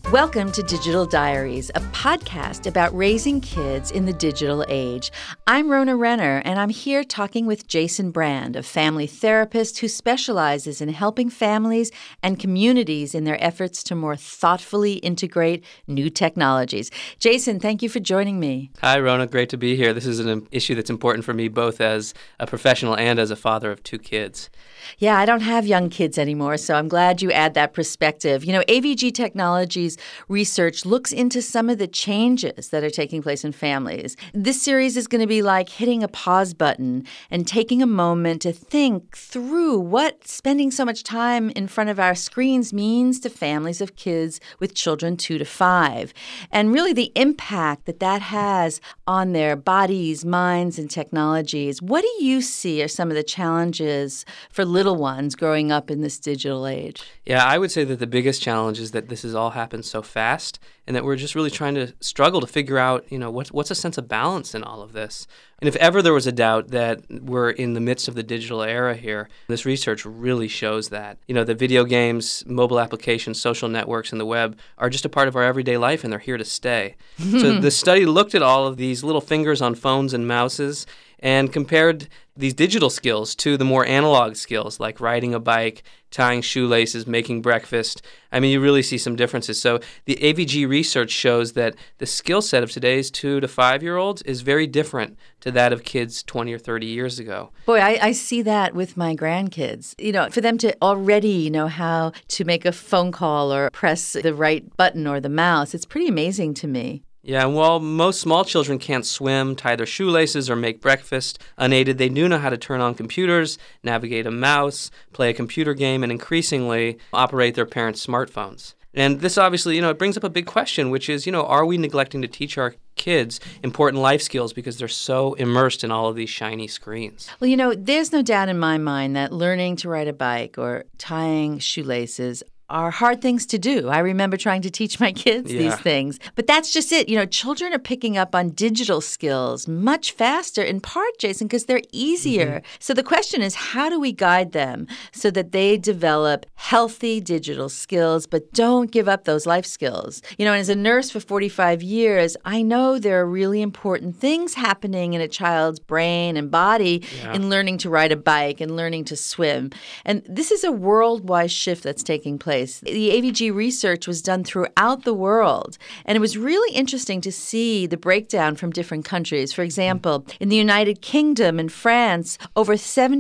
Welcome to Digital Diaries, a podcast about raising kids in the digital age. I'm Rona Renner, and I'm here talking with Jason Brand, a family therapist who specializes in helping families and communities in their efforts to more thoughtfully integrate new technologies. Jason, thank you for joining me. Hi, Rona. Great to be here. This is an issue that's important for me both as a professional and as a father of two kids. Yeah, I don't have young kids anymore, so I'm glad you add that perspective. You know, AVG Technologies research looks into some of the changes that are taking place in families. This series is going to be like hitting a pause button and taking a moment to think through what spending so much time in front of our screens means to families of kids with children 2 to 5, and really the impact that that has on their bodies, minds, and technologies. What do you see are some of the challenges for little ones growing up in this digital age? Yeah, I would say that the biggest challenge is that this has all happened so fast and that we're just really trying to struggle to figure out, what's a sense of balance in all of this. And if ever there was a doubt that we're in the midst of the digital era here, this research really shows that. The video games, mobile applications, social networks, and the web are just a part of our everyday life, and they're here to stay. So the study looked at all of these little fingers on phones and mouses and compared these digital skills to the more analog skills like riding a bike, tying shoelaces, making breakfast. I mean, you really see some differences. So the AVG research shows that the skill set of today's 2 to 5-year-olds is very different to that of kids 20 or 30 years ago. Boy, I see that with my grandkids. For them to already know how to make a phone call or press the right button or the mouse, it's pretty amazing to me. Yeah, and while most small children can't swim, tie their shoelaces, or make breakfast unaided, they do know how to turn on computers, navigate a mouse, play a computer game, and increasingly operate their parents' smartphones. And this obviously, it brings up a big question, which is, are we neglecting to teach our kids important life skills because they're so immersed in all of these shiny screens? Well, there's no doubt in my mind that learning to ride a bike or tying shoelaces are hard things to do. I remember trying to teach my kids these things. But that's just it. Children are picking up on digital skills much faster, in part, Jason, because they're easier. So the question is, how do we guide them so that they develop healthy digital skills but don't give up those life skills? And as a nurse for 45 years, I know there are really important things happening in a child's brain and body in learning to ride a bike and learning to swim. And this is a worldwide shift that's taking place. The AVG research was done throughout the world, and it was really interesting to see the breakdown from different countries. For example, in the United Kingdom and France, over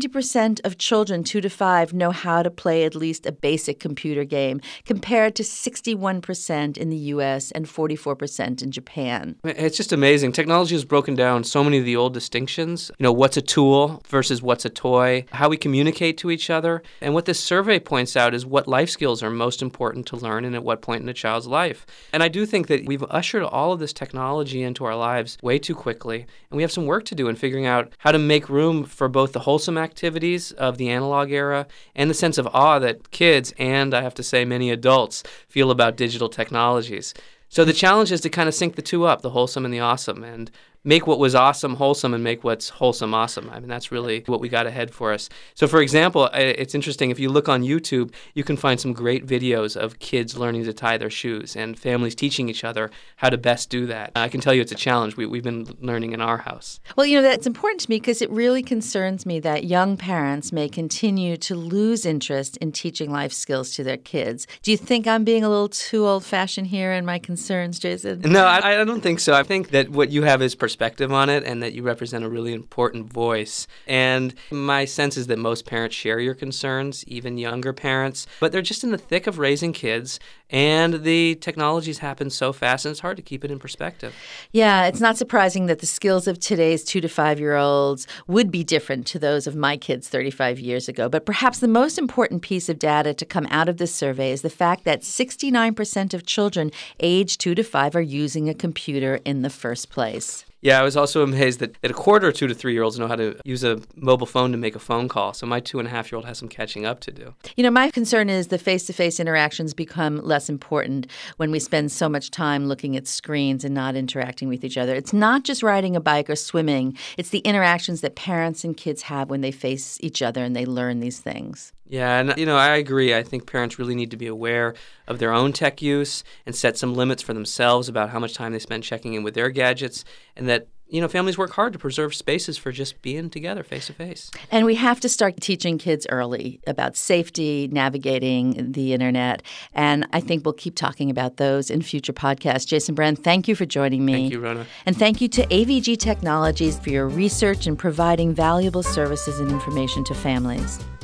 70% of children 2 to 5 know how to play at least a basic computer game, compared to 61% in the U.S. and 44% in Japan. It's just amazing. Technology has broken down so many of the old distinctions. What's a tool versus what's a toy, how we communicate to each other. And what this survey points out is what life skills are most important to learn and at what point in a child's life. And I do think that we've ushered all of this technology into our lives way too quickly, and we have some work to do in figuring out how to make room for both the wholesome activities of the analog era and the sense of awe that kids, and I have to say many adults, feel about digital technologies. So the challenge is to kind of sync the two up, the wholesome and the awesome, and make what was awesome wholesome and make what's wholesome awesome. I mean, that's really what we got ahead for us. So, for example, it's interesting. If you look on YouTube, you can find some great videos of kids learning to tie their shoes and families teaching each other how to best do that. I can tell you it's a challenge we've been learning in our house. Well, that's important to me because it really concerns me that young parents may continue to lose interest in teaching life skills to their kids. Do you think I'm being a little too old-fashioned here in my concerns, Jason? No, I don't think so. I think that what you have is perspective on it and that you represent a really important voice. And my sense is that most parents share your concerns, even younger parents, but they're just in the thick of raising kids, and the technologies happen so fast and it's hard to keep it in perspective. Yeah, it's not surprising that the skills of today's 2 to 5-year-olds would be different to those of my kids 35 years ago. But perhaps the most important piece of data to come out of this survey is the fact that 69% of children aged 2 to 5 are using a computer in the first place. Yeah, I was also amazed that a quarter of 2 to 3-year-olds know how to use a mobile phone to make a phone call. So my 2.5-year-old has some catching up to do. My concern is the face-to-face interactions become less important when we spend so much time looking at screens and not interacting with each other. It's not just riding a bike or swimming. It's the interactions that parents and kids have when they face each other and they learn these things. Yeah, and I agree. I think parents really need to be aware of their own tech use and set some limits for themselves about how much time they spend checking in with their gadgets, and that families work hard to preserve spaces for just being together face to face. And we have to start teaching kids early about safety, navigating the internet. And I think we'll keep talking about those in future podcasts. Jason Bren, thank you for joining me. Thank you, Rona. And thank you to AVG Technologies for your research and providing valuable services and information to families.